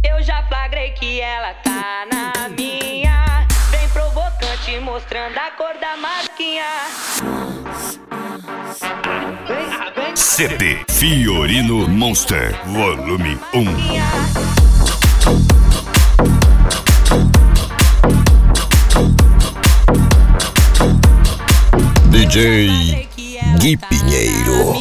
Eu já flagrei que ela tá na minha. Bem provocante, mostrando a cor da masquinha. CD Fiorino Monster Volume 1. DJ Gui Pinheiro.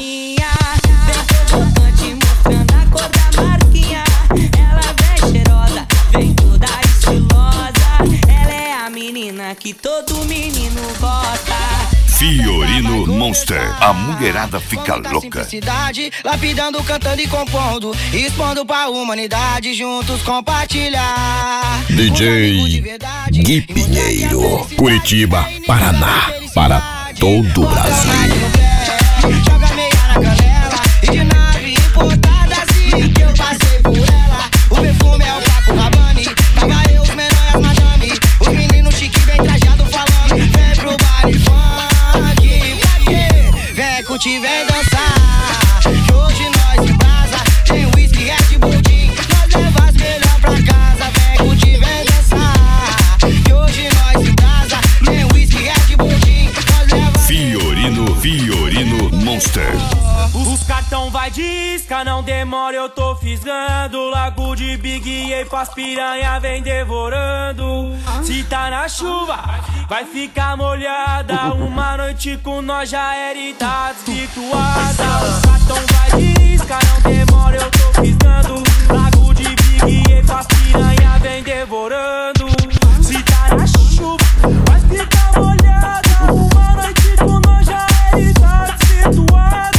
Que todo menino gosta. Fiorino Monster, a mulherada fica louca. Simplicidade, lapidando, cantando e compondo, expondo pra humanidade, juntos compartilhar. DJ Gui Pinheiro, Curitiba, Paraná, para todo o Brasil. Joga meia na canela e de nave importada assim que eu passei por ela. O perfume é o Paco Rabanne, tava eu, os menores e as madame, os meninos chique bem trajado falando, vem pro baile funk, pra quê? Vem curtir, vem dançar, que hoje nós em brasa, tem whisky, Red Bull, nós leva as melhor pra casa, vem curtir, vem dançar, que hoje nós em brasa, tem whisky, Red Bull, nós leva Fiorino Monster. Os cartão vai disca, não demora, eu tô fisgando. Lago de Big E faz piranha, vem devorando. Se tá na chuva, vai ficar molhada. Uma noite com nós já era e tá desvirtuada. Os cartão vai disca, não demora, eu tô fisgando. Lago de Big E faz piranha, vem devorando. Se tá na chuva, vai ficar molhada. Uma noite com nós já era e tá desvirtuada.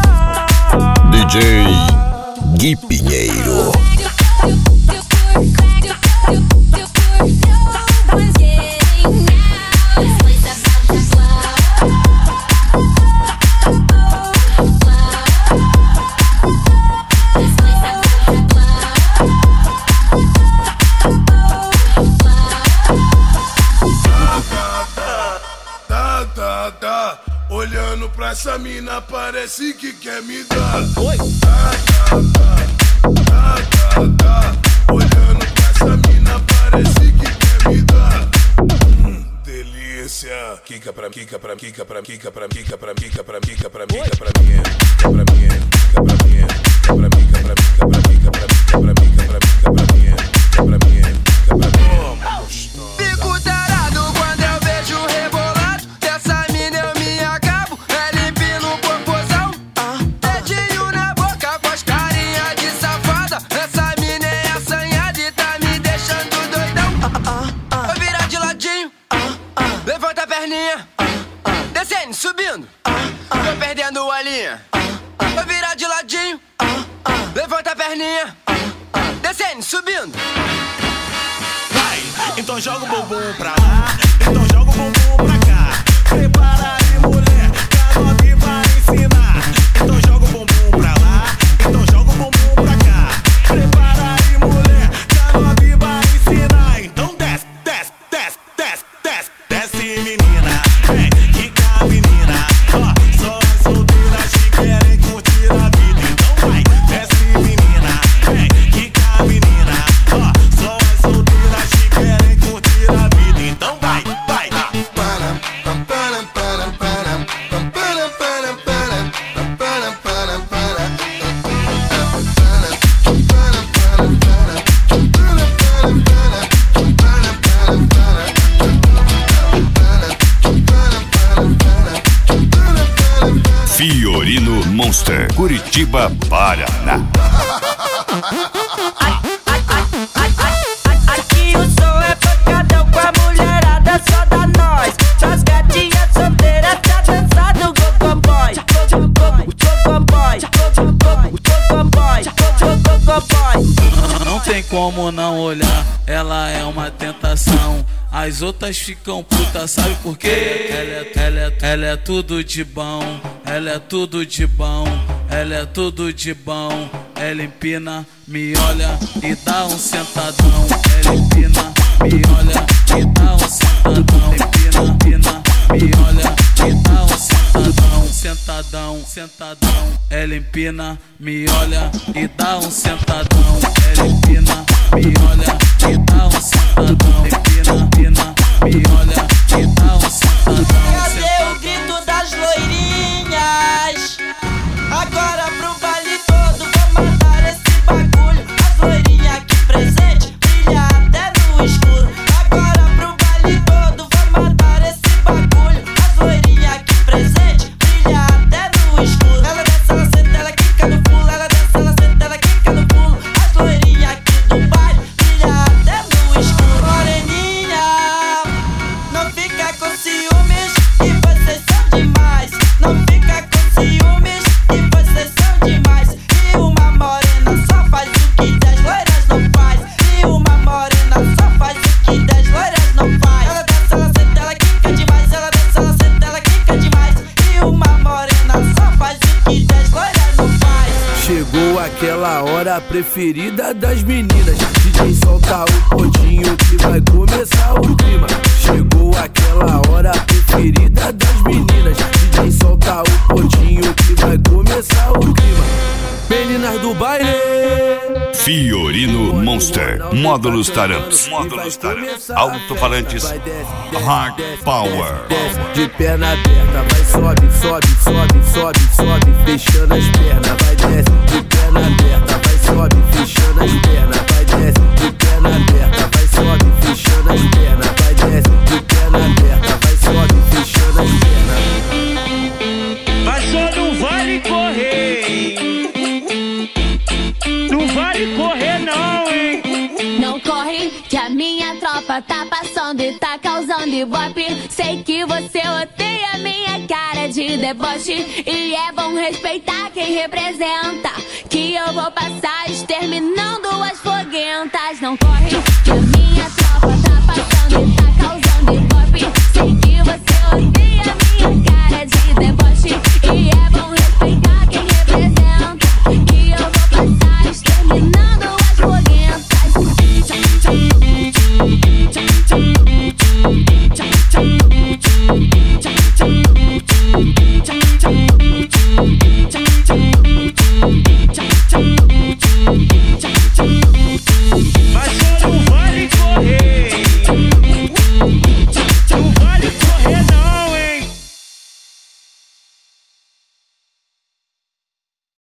DJ Gui Pinheiro. Olhando pra essa mina parece que quer me dar. Oi. Olhando pra essa mina parece que quer me dar. Delícia. Quica pra mim, quica pra mim, quica pra mim, quica pra mim, quica pra mim, quica pra mim, quica pra mim, quica pra mim, quica pra mim, quica pra mim, quica pra mim, quica pra mim, quica pra mim, quica pra mim, quica pra mim, quica pra mim, quica pra mim, quica pra mim. Fico tarado quando eu vejo o rebolado dessa mina, eu me acabo. É limpinho no popozão, dedinho na boca, faz carinha de safada. Essa mina é assanhada e tá me deixando doidão. Vou virar de ladinho, levanta a perninha, descendo, subindo, tô perdendo a linha. Vou virar de ladinho, levanta a perninha, descendo, subindo. Então joga o bumbum pra lá, então joga o bumbum pra cá. Prepara aí, mulher, que a nove vai ensinar. Então joga o bumbum pra lá, então joga o bumbum pra cá. Prepara aí, mulher, que a nove vai ensinar. Então desce, desce, desce, desce, desce, desce, menina. Vem, quica, menina. Ó, só as solteiras que querem curtir a vida. Então vai, desce, menina. Vem, quica, menina. Ó, só as solteiras que querem curtir a vida, então vai, vai. Fiorino Monster, Curitiba, Paraná. Aqui o som é pancadão com a mulherada, só da nós. Só as gatinhas solteiras tá dançando go boy. Não tem como não olhar, ela é uma tentação. As outras ficam putas, sabe por quê? Ela é tudo de bom, ela é tudo de bom, ela é tudo de bom. Ela empina, me olha e dá um sentadão. Ela empina, me olha e dá um sentadão. Empina, me olha e dá um sentadão. Sentadão, sentadão. Ela empina, me olha e dá um sentadão. Ela empina, me olha e dá um sentadão. Empina, empina, me olha e dá um sentadão. Cadê o grito das loirinhas? Agora pro baile todo vou matar esse bagulho. As loirinhas aqui presente brilha até no escuro. Agora pro baile todo vou matar esse bagulho. As loirinhas aqui presente brilha até no escuro. Ela desce, ela senta, ela quica no pulo. Ela desce, ela senta, ela quica no pulo. As loirinhas aqui do baile brilha até no escuro. Moreninha, não fica com ciúmes que vocês são demais. Não fica com ciúmes que vocês são demais. E uma morena só faz o que 10 loiras não faz. E uma morena só faz o que 10 loiras não faz. Ela desce, ela senta, ela quica demais. Ela desce, ela senta, ela quica demais. E uma morena só faz o que 10 loiras não faz. Chegou aquela hora preferida das meninas. DJ solta o pontinho que vai começar o clima. Chegou aquela hora preferida das meninas. DJ solta o pontinho que vai começar o clima. Meninas do baile. Fiorino Monster. Módulos Taramps. Alto-falantes. Hard Power. De perna aberta, vai sobe, sobe, sobe, sobe, sobe, fechando as pernas, vai desce. De perna aberta, vai sobe, fechando as pernas, vai desce. De perna aberta, vai sobe, fechando as pernas, vai desce. De perna aberta, vai sobe, fechando as pernas. Passou, não vale correr. Não vale correr não, hein? Não corre, que a minha tropa tá passando e tá causando ibope. Sei que você odeia minha cara de deboche e é bom respeitar quem representa, que eu vou passar exterminando as foguentas. Não corre, que a minha